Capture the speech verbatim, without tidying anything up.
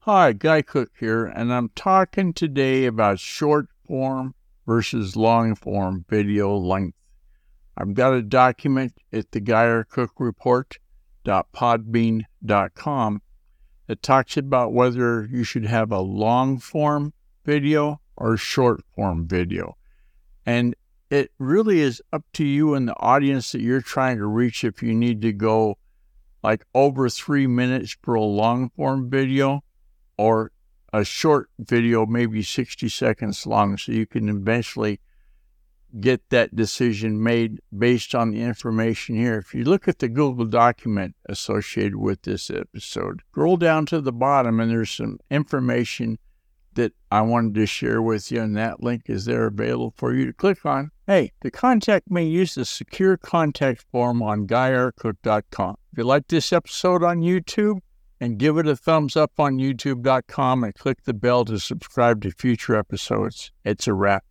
Hi, Guy Cook here, and I'm talking today about short form versus long form video length. I've got a document at the Guy Cook Report dot podbean dot com that talks about whether you should have a long form video or short form video. And it really is up to you and the audience that you're trying to reach if you need to go like over three minutes for a long form video, or a short video, maybe sixty seconds long, so you can eventually get that decision made based on the information here. If you look at the Google document associated with this episode, scroll down to the bottom and there's some information that I wanted to share with you, and that link is there available for you to click on. Hey, to contact me, use the secure contact form on Guy R Cook dot com. If you like this episode on YouTube, and give it a thumbs up on YouTube dot com and click the bell to subscribe to future episodes. It's a wrap.